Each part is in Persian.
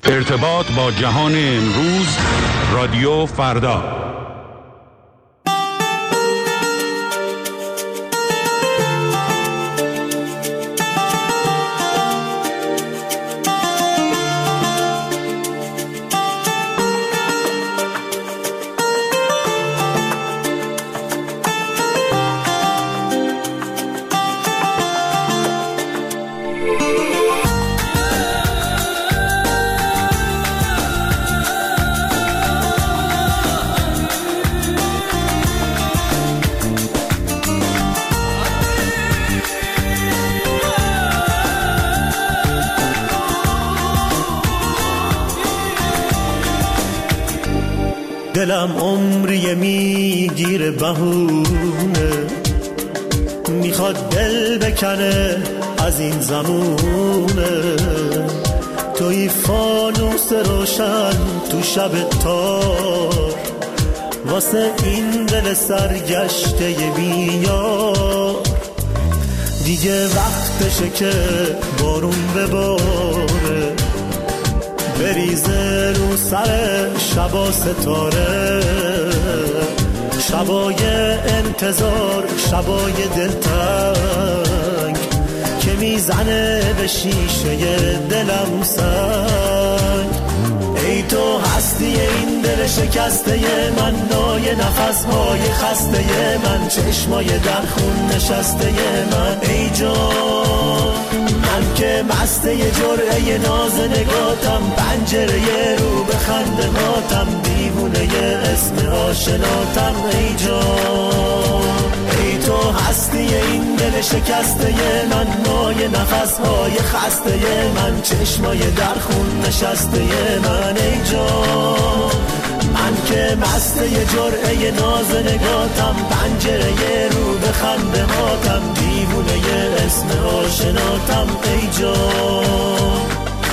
ارتباط با جهان امروز، رادیو فردا. دلم عمری میگیره بهونه، میخواد دل بکنه از این زمونه. توی فانوس روشن تو شب تار، واسه این دل سرگشته بیار. دیگه وقتشه که بارون بباره، بریزه رو سر شبا ستاره. شبای انتظار، شبای دلتنگ که میزنه به شیشه دلم سنگ. ای تو هستی این دل شکسته من، نای نفسهای خسته من، چشمای در خون نشسته من. ای جان من که مسته جرعه ناز نگاتم، پنجره رو به خنده هاتم، دیوونه اسم آشناتم. ای جان ای تو هستی این دل شکسته من، نای نفسهای خسته من، چشمای در خون نشسته من. ای جان من که مسته جرعه ناز نگاتم، پنجره رو به خنده هاتم، دیوونه اسم آشناتم. ای جان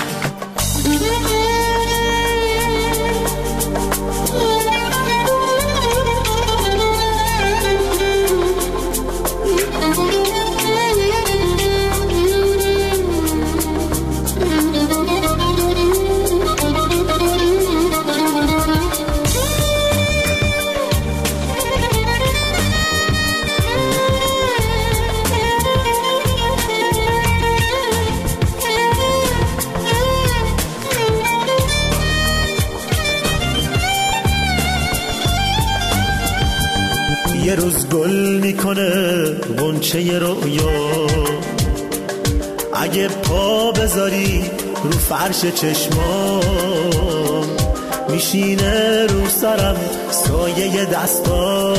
یه روز گل میکنه غنچه رویا، اگه پا بذاری رو فرش چشمام، میشینه رو سرم سایه دستا،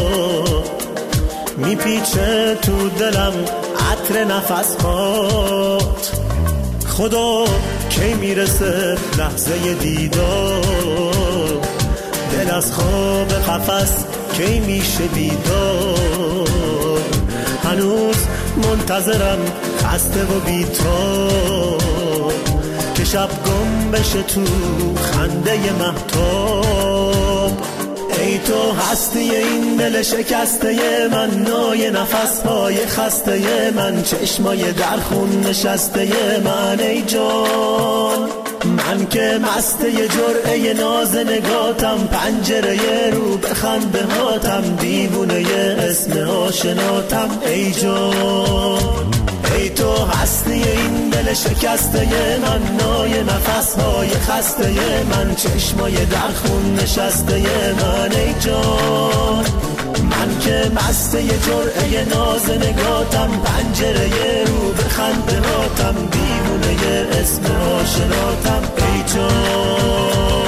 میپیچه تو دلم عطر نفسات. خدا کی میرسه لحظه دیدار، دل از خواب قفس کی میشه بیدار. هنوز منتظرم خسته و بی‌تاب، که شب گم بشه تو خنده مهتاب. ای تو هستی این دل شکسته من، نای نفسهای خسته من، چشمای در خون نشسته من. ای جان من که مسته جرعه ناز نگاتم، پنجره رو به خنده هاتم، دیوونه اسم آشناتم. ای جان ای تو هستی این دل شکسته من، نای نفسهای خسته من، چشمای در خون نشسته من. ای جان من که مسته جرعه ناز نگاتم، پنجره رو به خنده هاتم، دیوونه اسم آشناتم. ای جان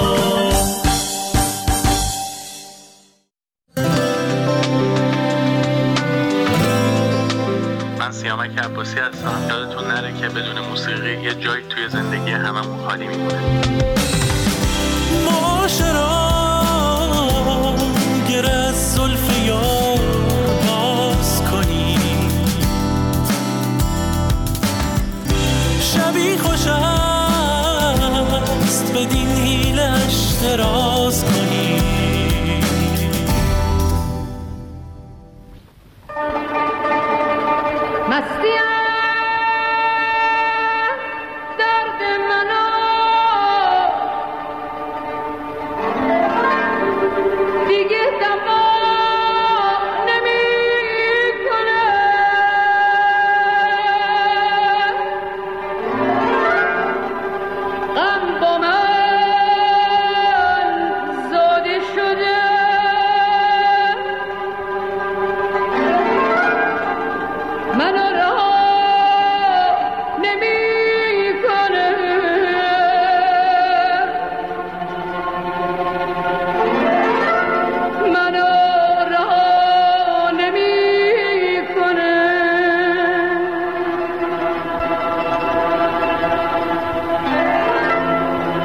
من سیامک عباسی هستم. یادتون نره که بدون موسیقی یه جایی توی زندگی هممون خالی میمونه. معاشرا گر از زلف یار باز کنی، شبی خوش است بدین حیلش دراز کنی. مستی درد منو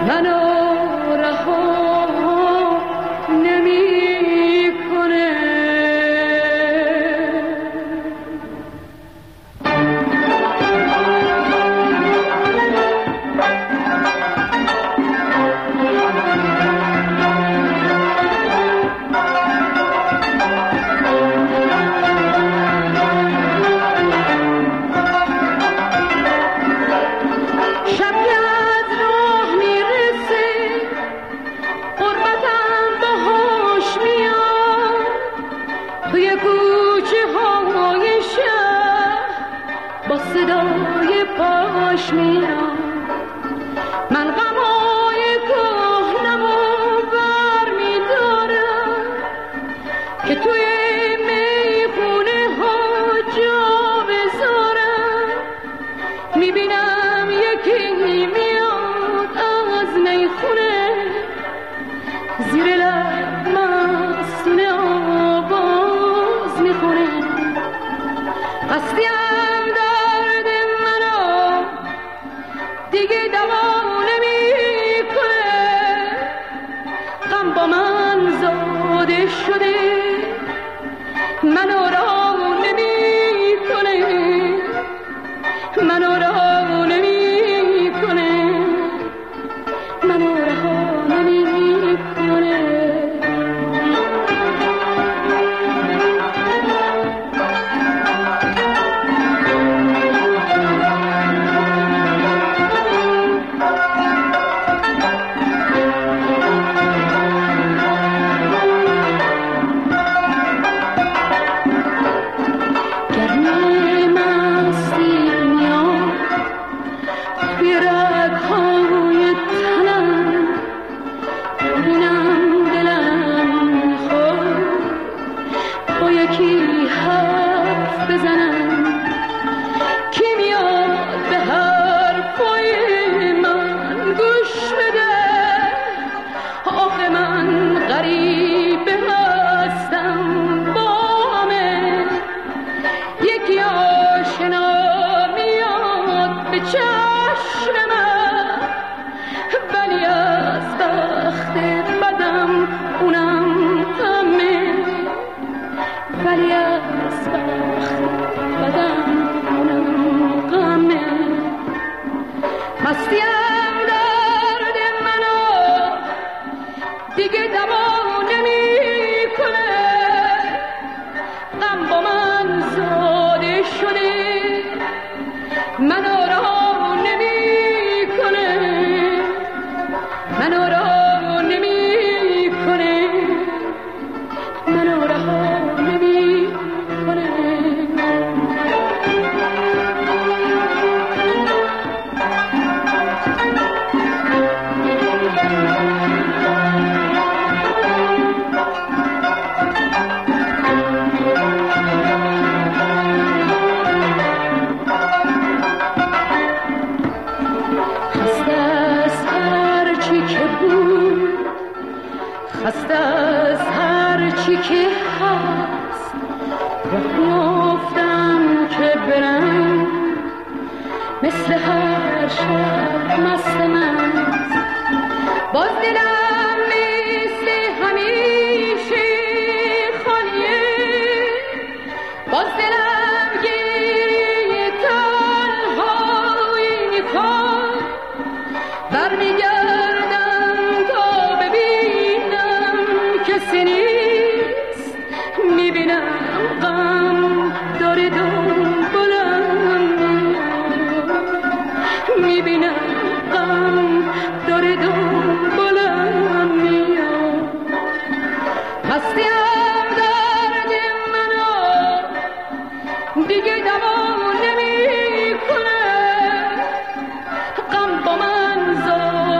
دیگه دوام نمیکنه غم با من زاد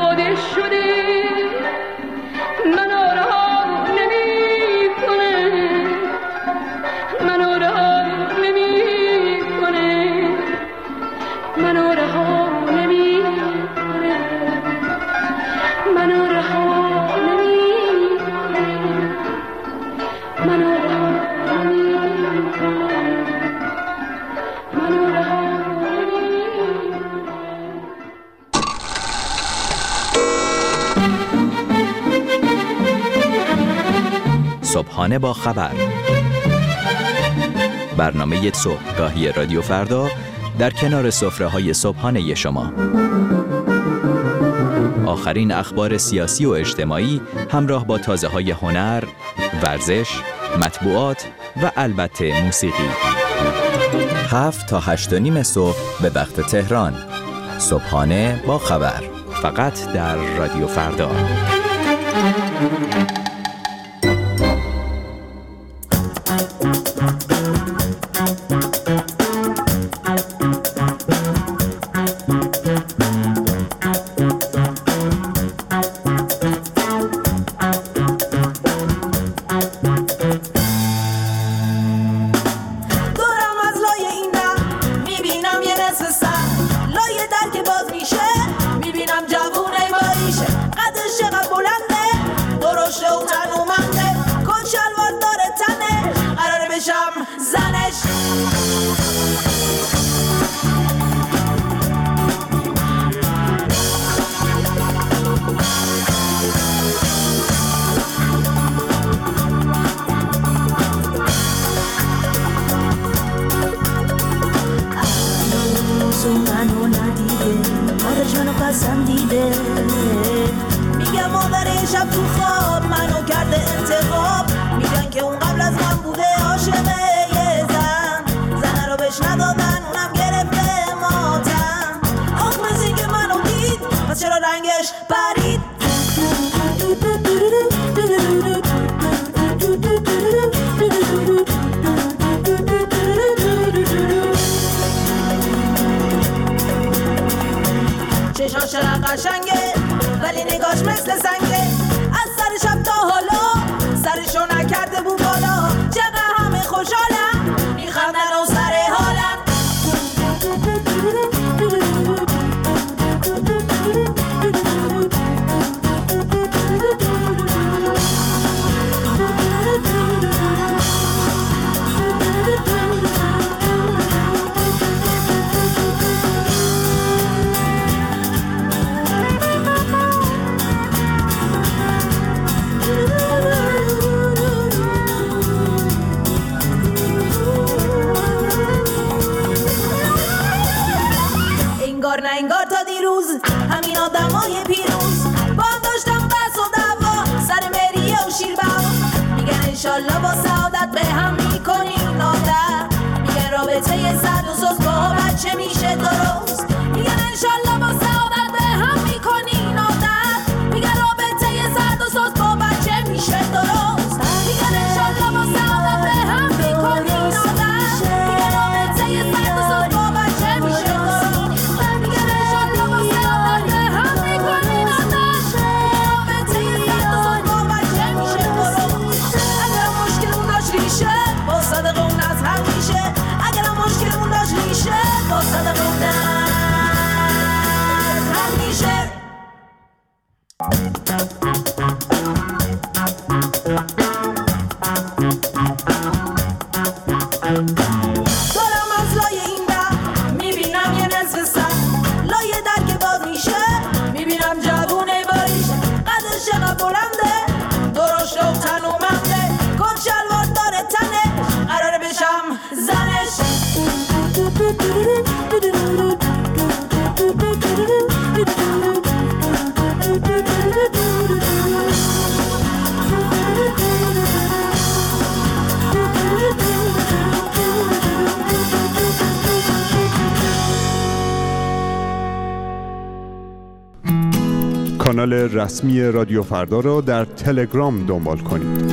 صبحانه با خبر، برنامه صبحگاهی رادیو فردا در کنار سفره‌های صبحانه شما. آخرین اخبار سیاسی و اجتماعی همراه با تازه‌های هنر، ورزش، مطبوعات و البته موسیقی. 7 تا 8:30 صبح به وقت تهران. صبحانه با خبر، فقط در رادیو فردا. میگم مادر شب تو خواب منو کرده انتخاب، میگن که اون قبل از من بوده عاشق یه زن رو بهش ندادن اونم گرفته ماتم. آخ مزی که منو دید پس چرا رنگش پرید. چشاش چرا قشنگه ولی نگاش مثل سنگه، از سر شب تا حالا سرشو نکرده بود بالا. چقدر همه خوشحالم میخندن و سر حالم. نه انگار تا دیروز همین آدمای پیروز با هم داشتم بحث و دعوا سر مریه و شیربوا. میگن انشالله با سعادت به هم میکنین عادت، میگن رابطه صد و سوز با بچه میشه درست. میگن انشالله با سعادت به هم میکنین عادت، میگن رابطه صد و سوز با بچه میشه درست. میگن انشالله با سعادت به هم میکنین عادت، میگن رابطه صد و سوز با بچه میشه درست. کانال رسمی رادیو فردا را در تلگرام دنبال کنید.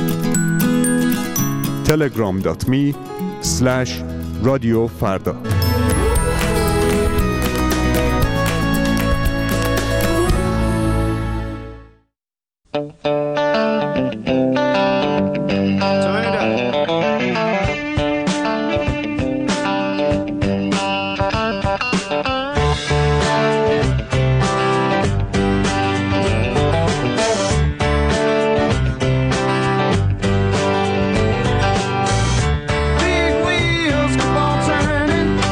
telegram.me/رادیوفردا. Big wheels keep on turning.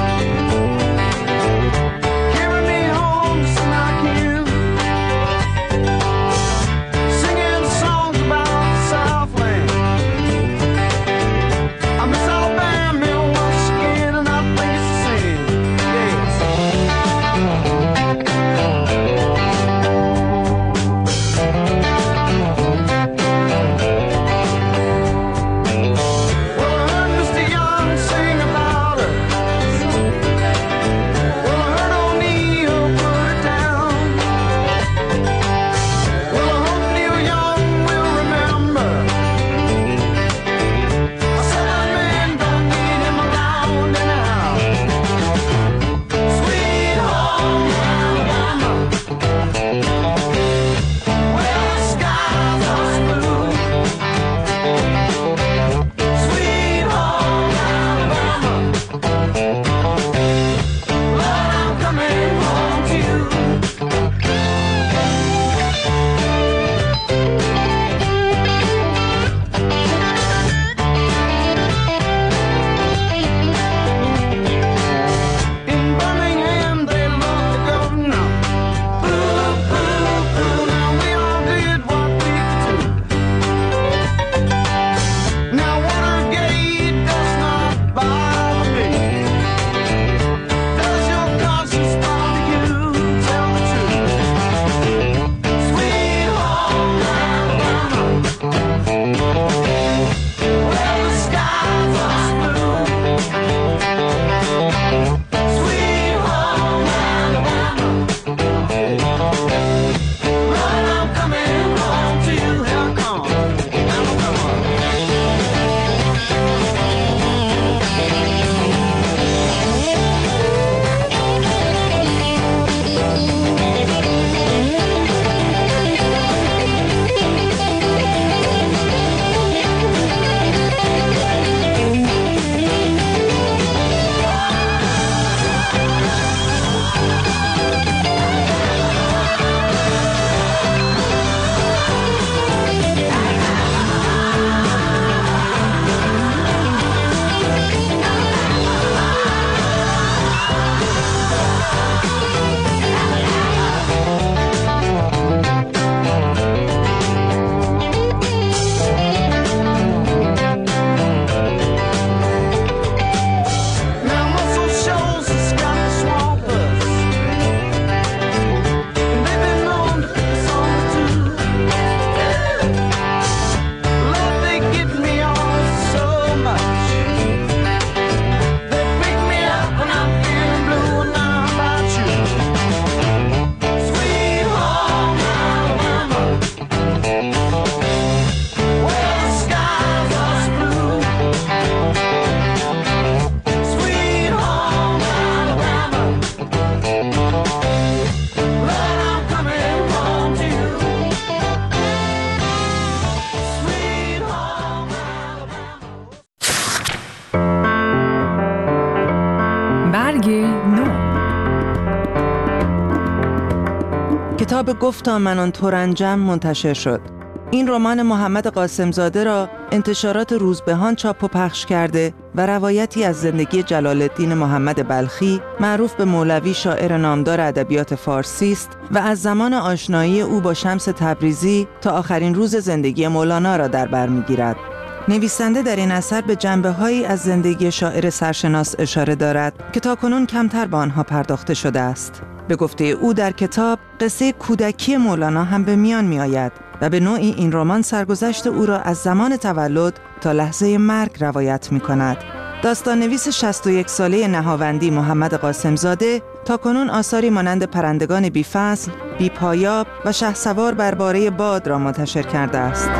کتاب گفتا من آن ترنجم منتشر شد. این رمان محمد قاسمزاده را انتشارات روزبهان چاپ و پخش کرده و روایتی از زندگی جلال الدین محمد بلخی معروف به مولوی شاعر نامدار ادبیات فارسی است و از زمان آشنایی او با شمس تبریزی تا آخرین روز زندگی مولانا را در بر می‌گیرد. نویسنده در این اثر به جنبه‌هایی از زندگی شاعر سرشناس اشاره دارد که تاکنون کمتر به آنها پرداخته شده است. به گفته او در کتاب قصه کودکی مولانا هم به میان می‌آید و به نوعی این رمان سرگذشت او را از زمان تولد تا لحظه مرگ روایت می‌کند. داستان‌نویس 61 ساله نهاوندی محمد قاسمزاده تاکنون آثاری مانند پرندگان بی‌فصل، بی‌پایاب و شهسوار بر باره باد را منتشر کرده است.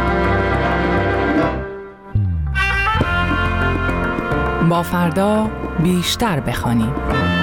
با فردا بیشتر بخوانیم.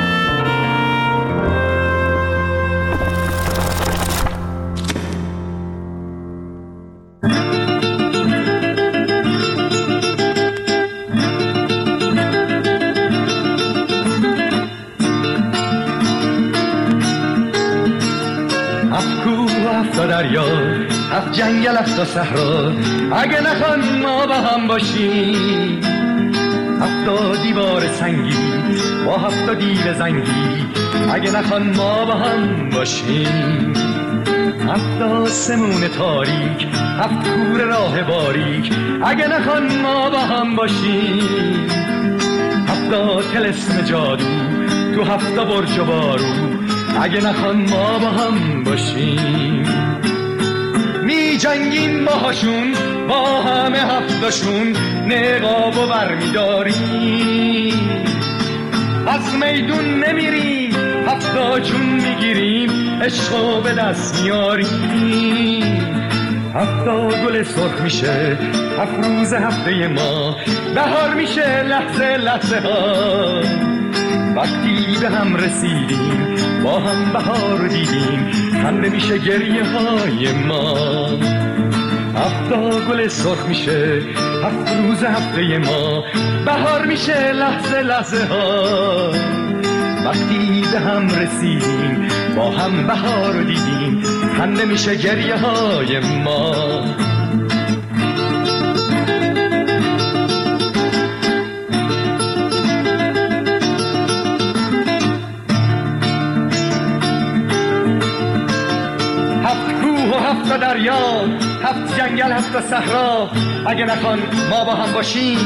دریا هفت جنگل هفت صحرا اگه نخوان ما با هم باشیم، هفت دیوار سنگی با هفت دیو زنگی اگه نخوان ما با هم باشیم، هفت آسمون تاریک هفت کور راه باریک اگه نخوان ما با هم باشیم، هفت طلسم جادو تو هفت برج و بارو اگه نخوان ما با هم باشیم، می جنگیم باهاشون با همه هفتاشون نقاب و بر می داریم، از میدون نمیریم هفتا جون میگیریم عشقو به دست میاریم، هفتا گل سرخ میشه هفت روز هفته ما بهار میشه لحظه لحظه ها، وقتی به هم رسیدیم با هم بهار دیدیم خنده میشه گریه های ما، هفتا گل سرخ میشه هفت روز هفته ما بهار میشه لحظه لحظه ها، وقتی به هم رسیدیم با هم بهار دیدیم خنده میشه گریه های ما. هفت دریا هفت جنگل هفت صحرا اگه نخوان ما با هم باشیم،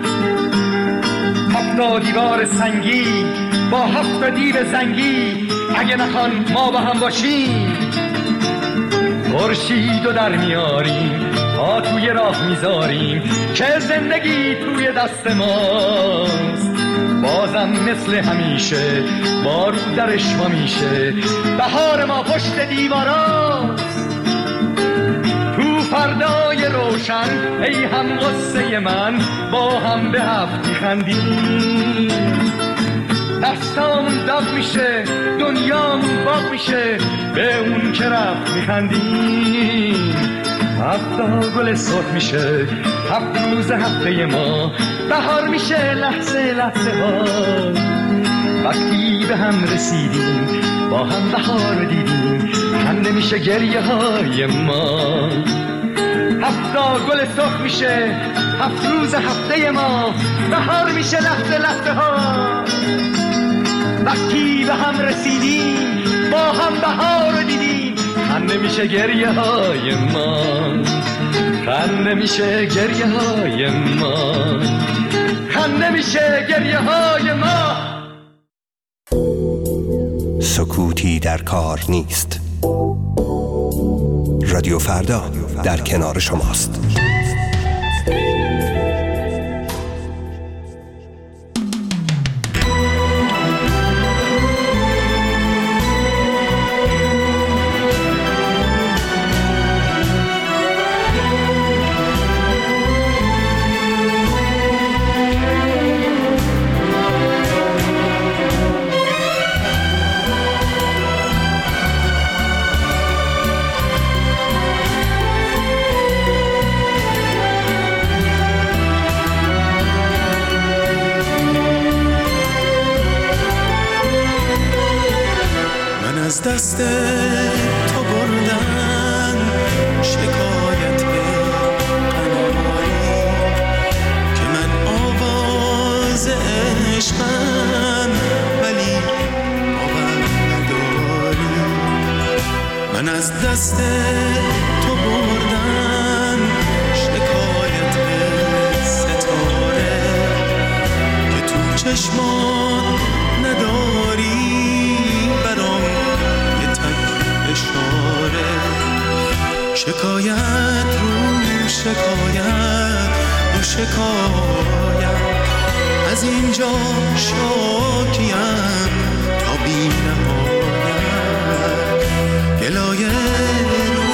هفت دیوار سنگی با هفت دیو زنگی اگه نخوان ما با هم باشیم، خورشید رو در میاریم ها توی راه میذاریم که زندگی توی دست ماست، بازم مثل همیشه بارو درش ما میشه بهار ما پشت دیواراست، فردای روشن ای هم غصه من با هم به هفت میخندیم، دستامون داغ میشه دنیامون باغ میشه به اون که رفت میخندیم، هفتا گل سرخ میشه هفت روز هفته ما بهار میشه لحظه لحظه ها، وقتی به هم رسیدیم با هم بهار دیدیم خنده میشه گریه های ما، هفتا گل سرخ میشه هفت روز هفته ما بهار میشه لحظه لحظه ها، وقتی به هم رسیدیم با هم بهار دیدیم خنده میشه گریه های ما، خنده میشه گریه های ما، خنده میشه گریه های ما. سکوتی در کار نیست. رادیو فردا در کنار شماست. من از دست تو بردم شکایت ستاره که تو چشمان نداری برام یه تک اشاره. شکایت رو شکایت رو شکایت از اینجا شاکیم تا بی نهایت. گلایه رو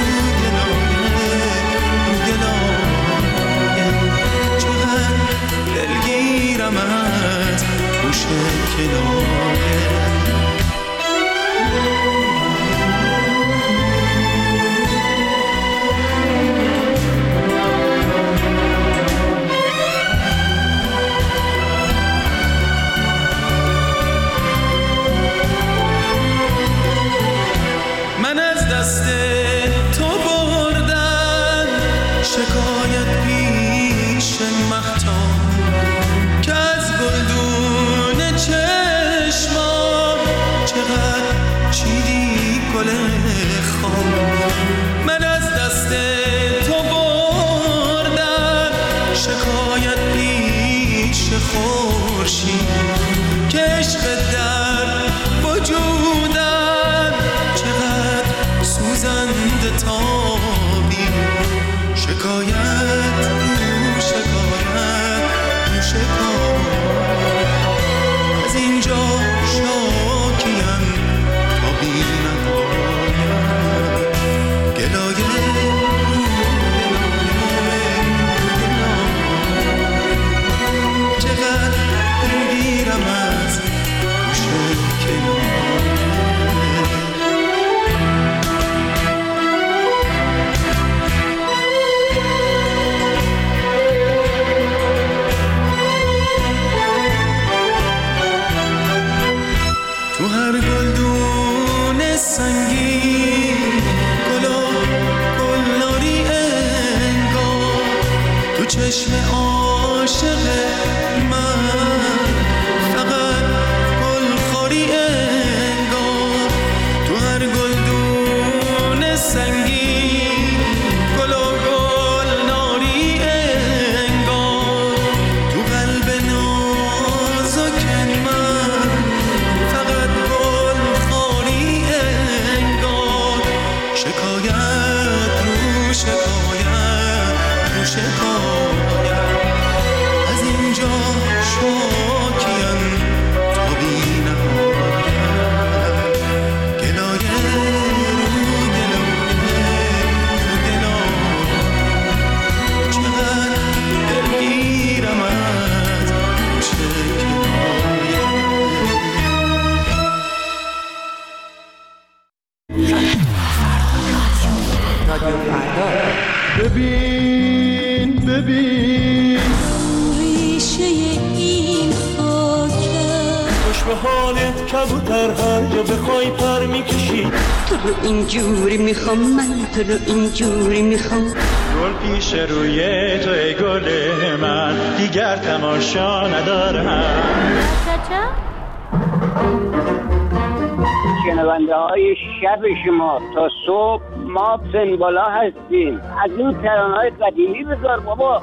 گلایه چقدر دلگیرم از گوش کنایه. شکایت پیش مهتاب که از گلدون چشمام چقدر چیدی گل خام. من از دست تو بردم شکایت پیش خورشید که عشق در وجودم چقدر سوزنده تابی. شکایت رو شکایت رو شکایت از اینجا شاکیم تا بی نهایت. گلایه رو گلایه چقدر دلگیرم از گوش کنایه. تو هر گلدون سنگین گلناری انگار تو چشم عاشق من فقط گلخوری انگار. تو هر گلدون سنگین گلناری انگار تو قلب نازک من فقط گلخوری انگار. شکایت رو شکایت رو شکایت از اینجا شاکیم تا بی نهایت. گلایه رو گلایه رو گلایه چقدر دلگیرم از گوش کنایه. رادیو فردا. ببین ریشه این خاکم خوش به حالت کبوتر هر جا بخوای پر میکشی. تو رو اینجوری میخوام من تو رو اینجوری میخوام. گل پیش روی تو ای گل من دیگر تماشا ندارم. شنونده های شب شما تا صبح ما پنبالا هستیم. از این ترانه‌های قدیمی بذار بابا.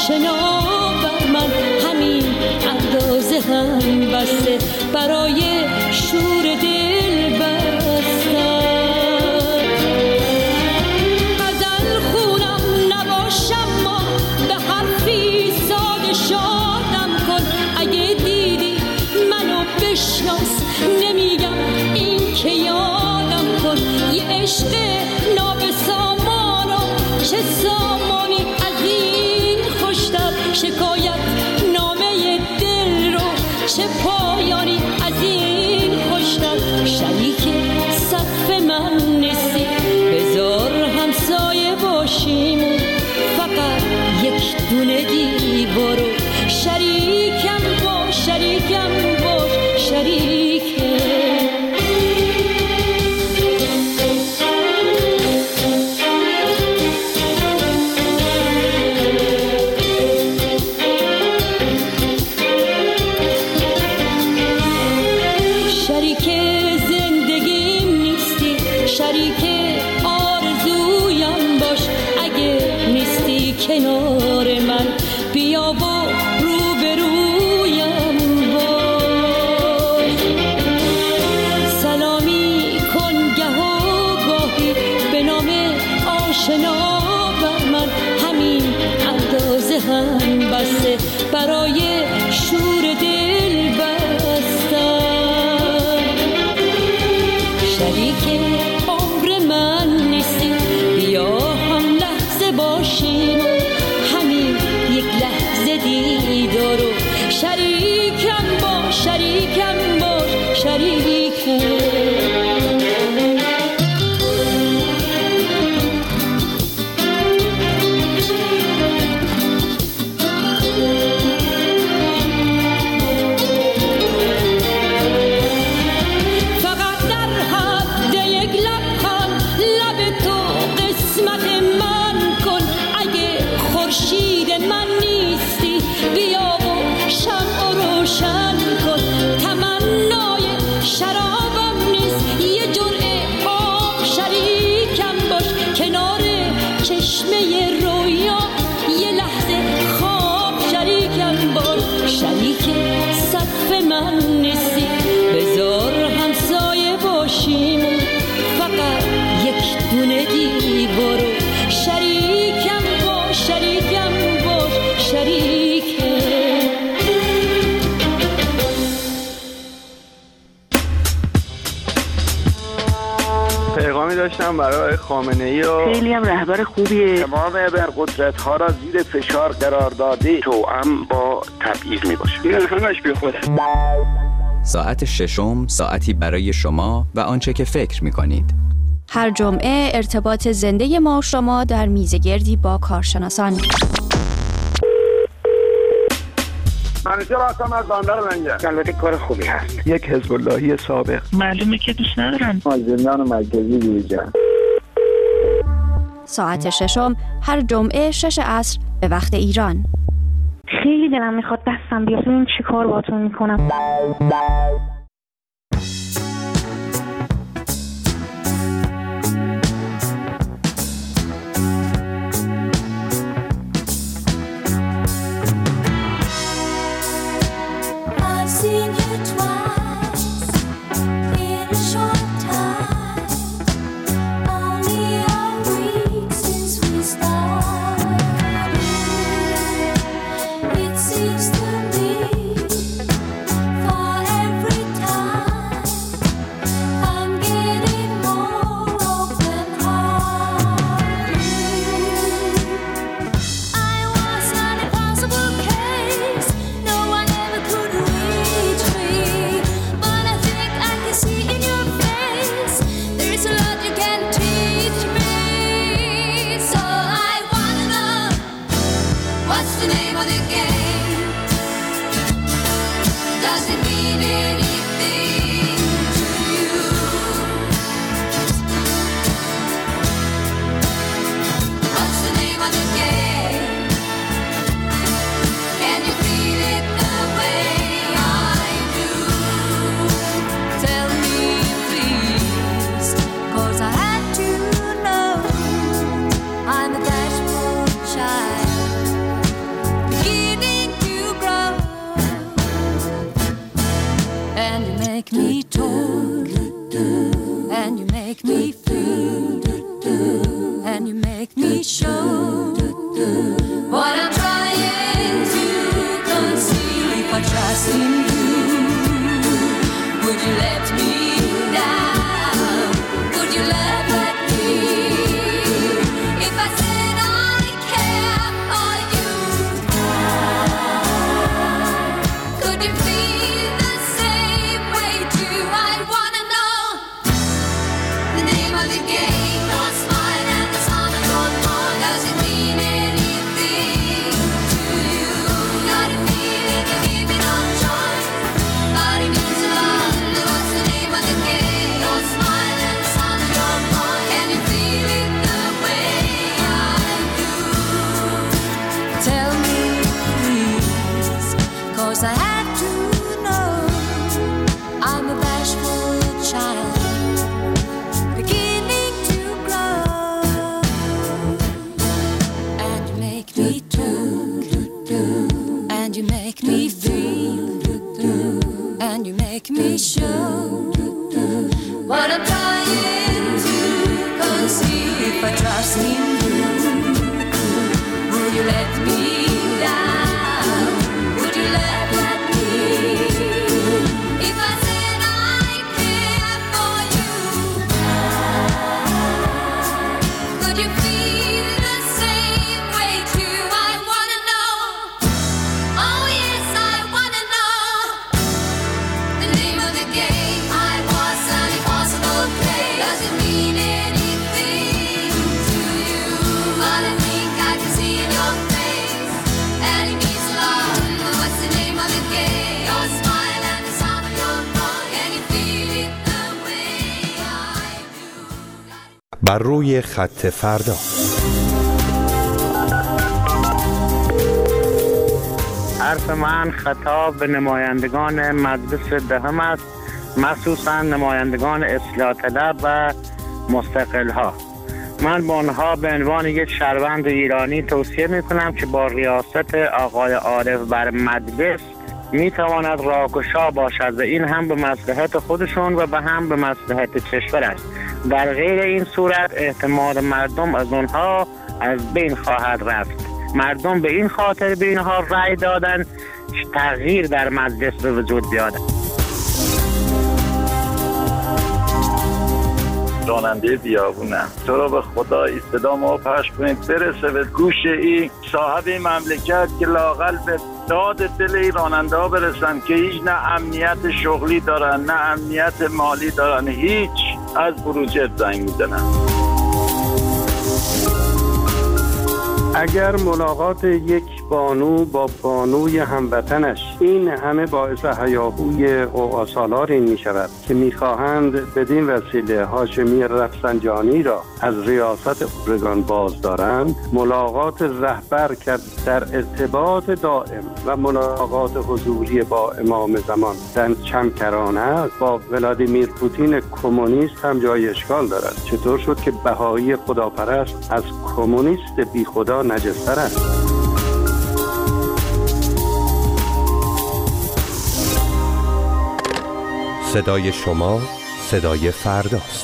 آشنا بر من همین اندازه هم بسته برای شور دل بستم. غزل خونم نباشم ما به حرفی ساده شادم کن. اگه دیدی منو بشناس نمیگم این که یادم کن. یه عشق نابسامانو چه سامانی از این خوشتر. شکایت نامه دل رو چه پایانی از این خوشتر. شریک صف من نیستی بذار همسایه باشیم فقط یک دونه دیوارو. شریکم باش شریکم باش شریکم. کنار من بیا و روبرویم باش. سلامی کن گه و گاهی به نام آشنا بر من همین اندازه هم بسته برای شور دل بستم. شریک عمر من نیستی بیا هم لحظه باشیم دیدارو. شریکم باش شریکم باش شریکم. فقط در حد یک لبخند لب تو قسمت من کن. اگه خورشید من بیا و شمع روشن کن. تمنای شرابم نیست یه جرعه آب. شریکم باش کنار چشمه رویا یه لحظه خواب. شریکم باش شریک صف من نیستی بذار همسایه باشیم فقط یک دونه دیوارو. شریکم باش شریکم باش شریکم. پیغامی داشتم برای خامنه‌ای و خیلی هم رهبر خوبیه. تمام ابرقدرت‌ها را زیر فشار قرار داده. توأم با تبعیض میباشه. این همش بی خوده. ساعت ششم ساعتی برای شما و آنچه که فکر می‌کنید. هر جمعه ارتباط زنده ما شما در میزگردی با کارشناسان. منیجر هستم از بندر لنگر. البته کار خوبی هست. یک حزب اللهی سابق. معلومه که دوست ندارم. از زندان مرکزی بیرون. ساعت ششم هر جمعه 6 عصر به وقت ایران. خیلی دلم میخواد دستم بیاد ببینم چی کار باهاتون میکنم. Seems to me for every show what I'm trying to conceal. If I trust in you, would you let me down? Would you let me? If I said I care for you, could you feel the same way too? I wanna know the name of the game. Your smile and the sound of your voice. Does it mean anything to you? Got a feeling you're giving up choice, but it means a lot. What's the name of the game? Your smile and the sound of your voice. Can you feel it the way I do? Tell me please, 'cause I have to know. I'm a bashful child beginning to grow, and you make me do, and you make me feel, and you make me show what I'm trying to conceal. If I trust in you, would you let me down? Would you let me? If I said I care for you, could you feel the same way too? I wanna know. Oh yes, I wanna know the name of the game. I was an impossible play. Does it mean anything to you? But I think I can see in your face, and it means a lot. What's the name of the game? Your smile and the sound of your voice. Can you feel it the way I do? بر روی خط فردا. حرف من خطاب به نمایندگان مجلس دهم است، مخصوصا نمایندگان اصلاح طلب و مستقل ها. من به آنها به عنوان یک شهروند ایرانی توصیه می-کنم که با ریاست آقای عارف بر مجلس می-تواند راهگشا باشد و این هم به مصلحت خودشون و به هم به مصلحت کشور است. در غیر این صورت اعتماد مردم از آنها از بین خواهد رفت. مردم به این خاطر به اینها رأی دادن تغییر در مجلس به وجود بیاد. راننده بیابونم، تو رو به خدا این صدا ما پخش کنید برسه به گوش این صاحب این مملکت که لااقل به داد دل این راننده ها برسن که هیچ نه امنیت شغلی دارن نه امنیت مالی دارن، هیچ از بروجرد زنگ میزنن. اگر ملاقات یک بانو با بانوی هموطنش این همه باعث هیاهوی قوقاسالاری می شود که می خواهند بدین وسیله هاشمی رفسنجانی را از ریاست اردوگان باز دارند، ملاقات رهبر که در ارتباط دائم و ملاقات حضوری با امام زمان در چمکرانه با ولادیمیر پوتین کمونیست هم جای اشکال دارد. چطور شد که بهایی خداپرست از کمونیست بی خدا نجستر است؟ صدای شما صدای فرداست.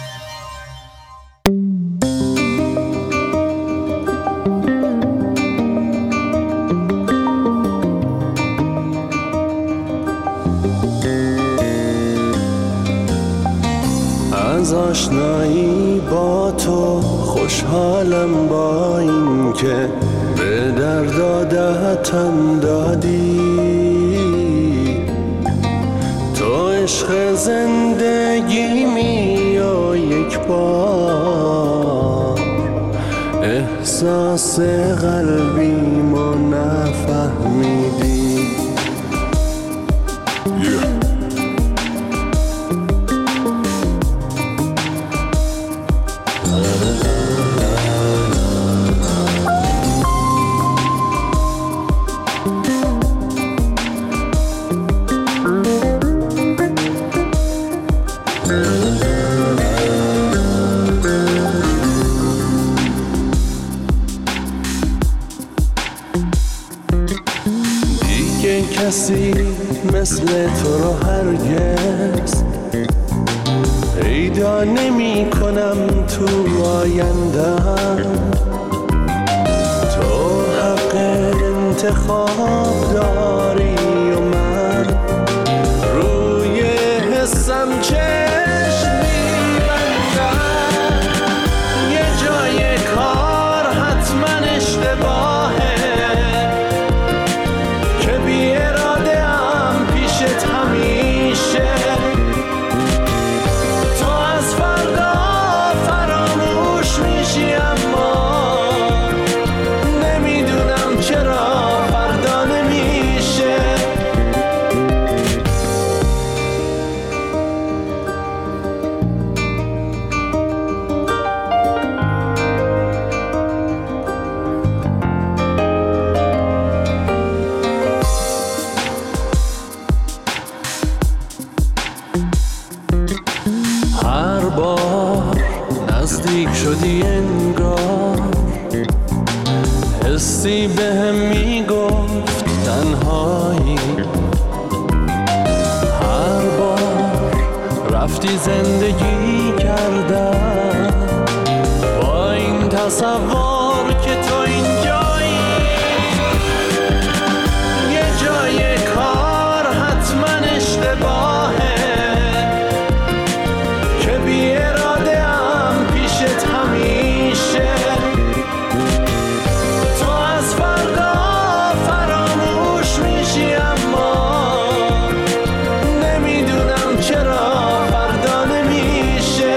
از آشنایی با تو خوشحالم با این که به درد عادتم دادی، تو عشق زندگیمی و یک بار احساس قلبیمو نفهمیدی. کسی مثل تو رو هرگز پیدا نمی کنم تو آیندم، انتخاب داری و من روی حسم چشم می‌بندم. یه جای کار حتما اشتباهه که بی اراده ام پیشت همیشه. تو از فردا فراموش میشی اما نمیدونم چرا فردا نمیشه. هر بار نزدیک شدی انگار حسی بهم میگفت تنهایی. هر بار رفتی زندگی کردم با این تصور که تو اینجایی. یه جای کار حتما اشتباهه که بی اراده ام پیشت همیشه. تو از فردا فراموش میشی اما نمیدونم چرا فردا نمیشه.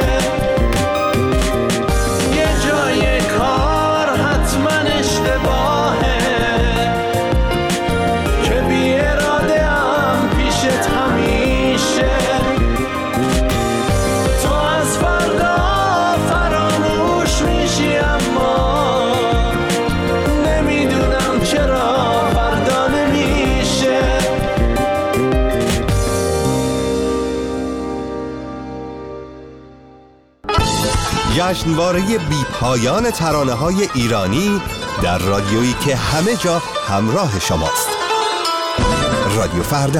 یه جای کار حتما اشتباهه که بی اراده ام پیشت همیشه. تو از فردا فراموش میشی اما نمیدونم چرا فردا نمیشه. جشنواره بی پایان ترانه‌های ایرانی در رادیویی که همه جا همراه شماست. رادیو فردا.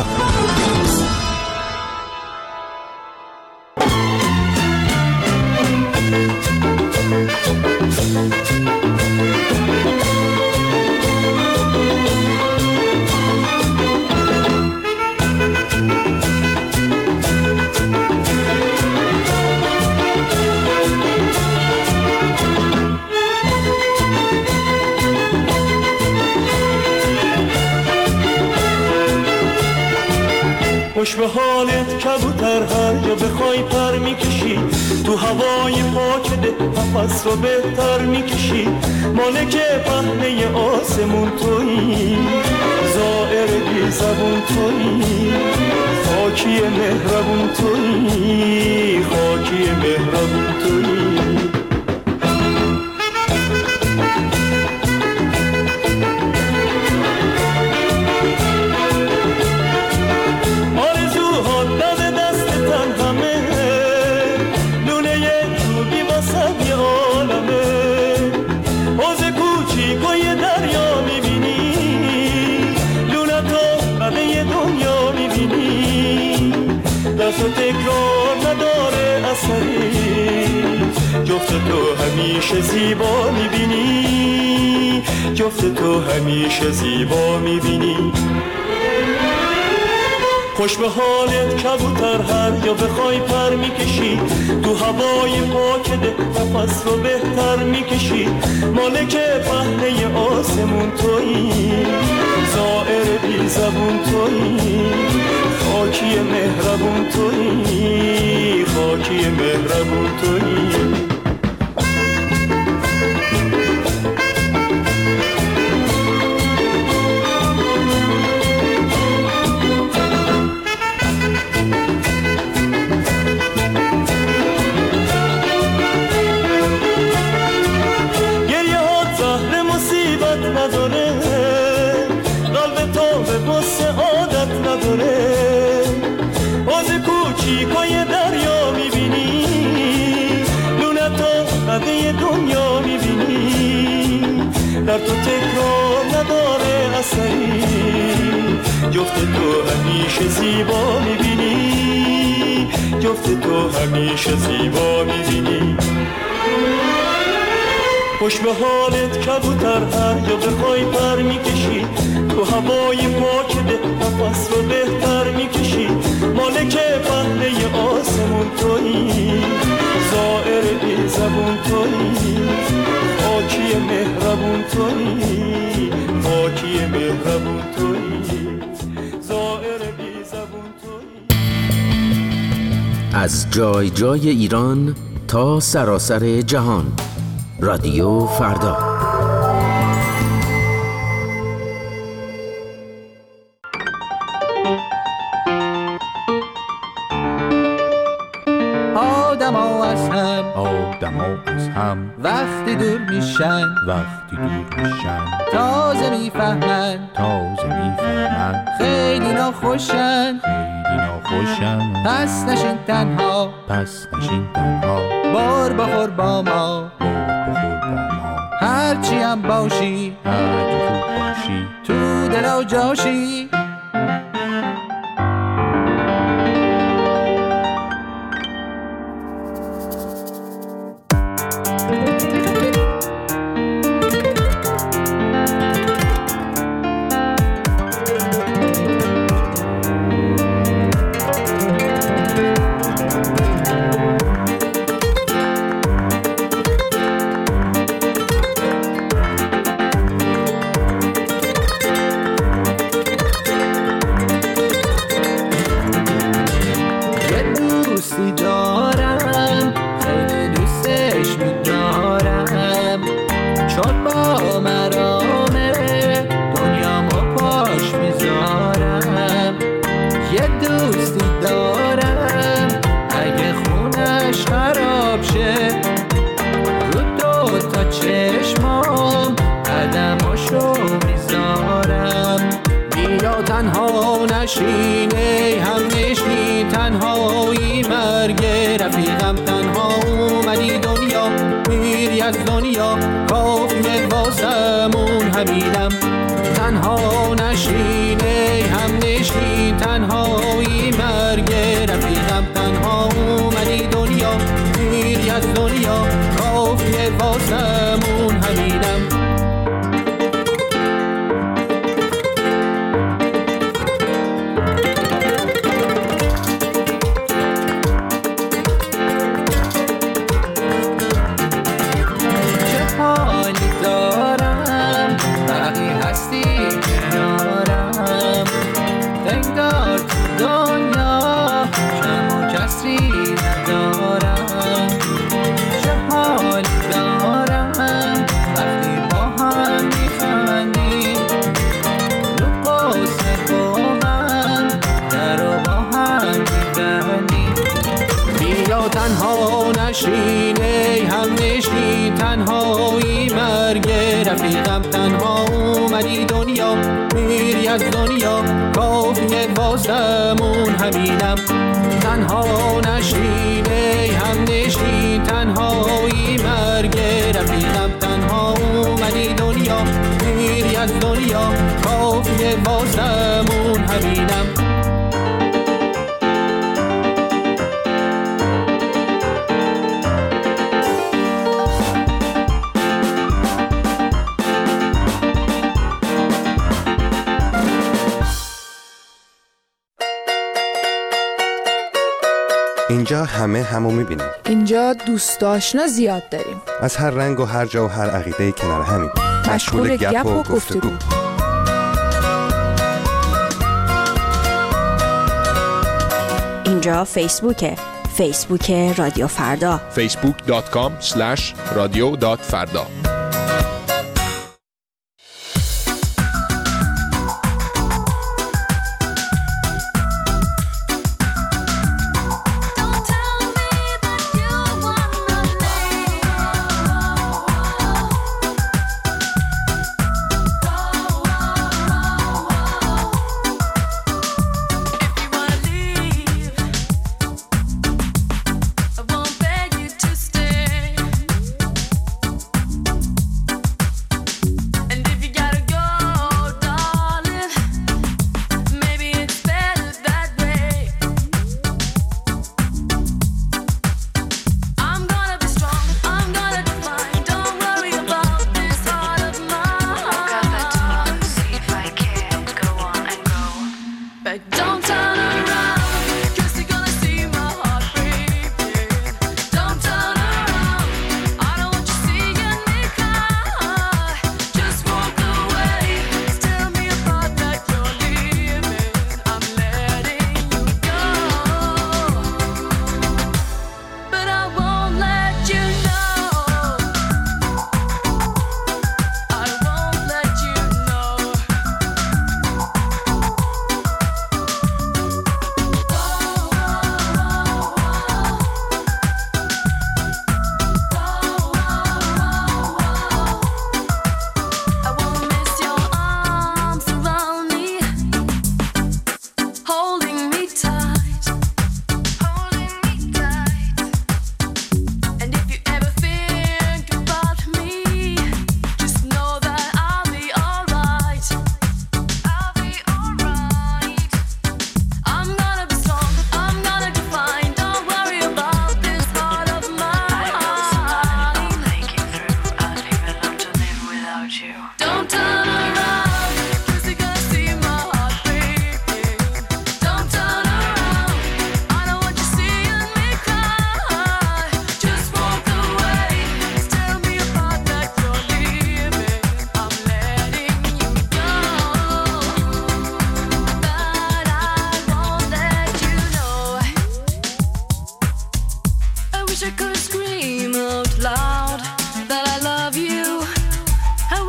خوش به حالت کبوتر هر جا بخوای پر میکشی. تو هوای پاک ده نفس رو بهتر میکشی. مالک پهنه آسمون تویی، زائر بی زبون تویی، خاکی مهربون تویی، خاکی مهربون تویی. تکرار نداره اثری، جفت تو همیشه زیبا میبینی، جفت تو همیشه زیبا میبینی. خوش به حالت کبوتر هر یا بخوای پر میکشی. تو هوای پاک ده نفس رو بهتر میکشی. مالک پهنه آسمون تویی، زائر بی زبون تویی، خاکی مهربون تویی، خاکی مهربون تویی. در تو تکرار نداره اثری، جفت تو همیشه زیبا میبینی، جفت تو همیشه زیبا میبینی. خوش به حالت کبوتر، هر جا بخوای پر میکشی، تو هوای پاک ده نفس رو بهتر میکشی، مالک پهنه آسمون تویی، زائر بی زبون تویی، خاکی مهربون تویی، خاکی مهربون تویی، زائر بی زبون تویی. از جای جای ایران تا سراسر جهان، رادیو فردا. آدما از هم وقتی دور میشن تازه میفهمن خیلی ناخوشن پس نشین تنها بار بخور با ما هرچی هم باشی تو دل و جاشی. نشینه هم نشین تنهایی مرگ رفیقم تنها اومدی دنیا میری از دنیا کافیه واسمون همینم تنها نشینه هم نشین تنهایی مرگ رفیقم تنها اومدی دنیا میری از دنیا کافیه واسمون همینم. نشینه هم نشین تنهایی مرگ رفیقم تنها اومدی دنیا میری از دنیا کافیه واسمون همینم تنها نشینه هم نشین تنهایی مرگ رفیقم تنها اومدی دنیا میری از دنیا کافیه واسمون همینم. اینجا همه همو میبینیم. اینجا دوست آشنا زیاد داریم. از هر رنگ و هر جا و هر عقیده کنار همین. مشغول گپ و گفتگو. اینجا فیسبوک رادیو فردا. facebook.com/radio.farda.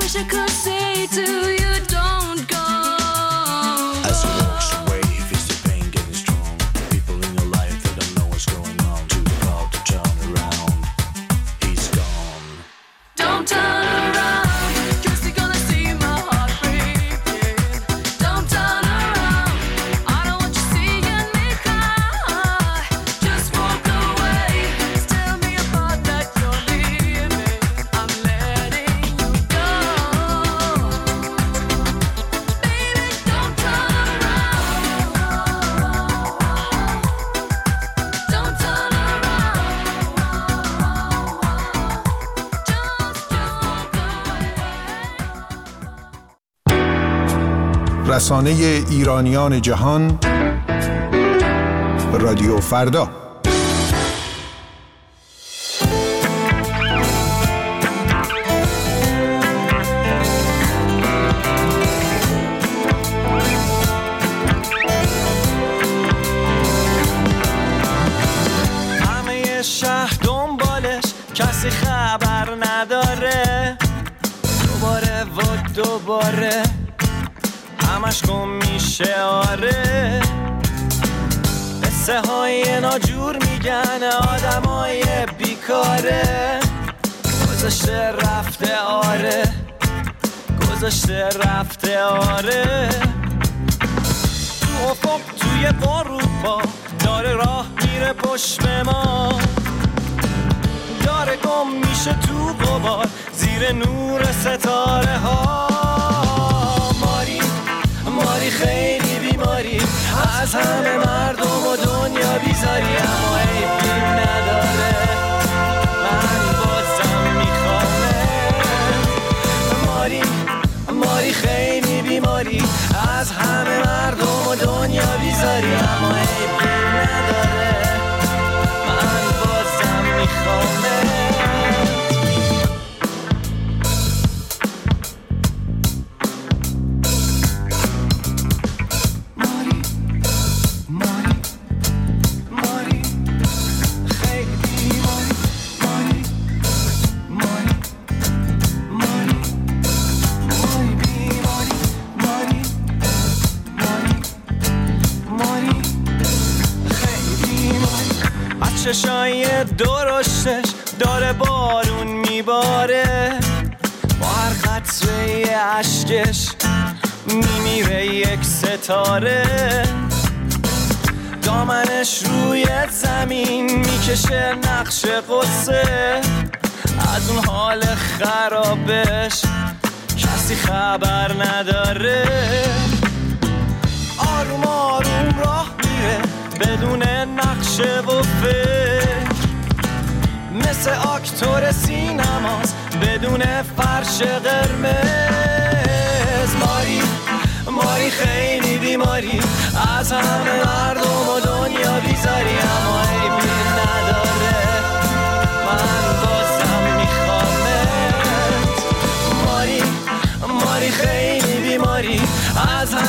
wish I could say to you, don't go. As he walks away, he feels the pain getting strong. People in your life, they don't know what's going on. Too proud to turn around, he's gone. Don't turn around, 'cause you're gonna see my heart breaking. Don't turn around, I don't want you seeing me cry. Just walk away, tell me about that you're leaving. I'm letting you go. Baby, don't turn around. Don't turn رسانه ایرانیان جهان رادیو فردا. همه شهر دنبالش کسی خبر نداره. دوباره و دوباره همش گم میشه. آره قصه های ناجور میگن آدمای بیکاره. گذشته رفته آره، گذشته رفته آره. تو افق توی اروپا داره راه میره پشت به ما. داره گم میشه تو غبار زیر نور ستاره ها. ماری خیلی بیماری، از همه مردم و دنیا بیزاری. اما عیبی نداره، من بازم میخوامت. ماری خیلی بیماری، از همه مردم و دنیا بیزاری. اما عیبی نداره، من بازم میخوامت. چشای درشتش داره بارون میباره. با هر قطره اشکش میمیره یک ستاره. دامنش روی زمین میکشه نقش قصه. از اون حال خرابش کسی خبر نداره. آروم آروم راه میره بدون نقشه و فکر. مثل اکتور سینماست بدون فرش قرمز. ماری خیلی بیماری، از همه مردم و دنیا بیزاری. اما عیبی نداره، من بازم میخوامت. ماری خیلی بیماری، از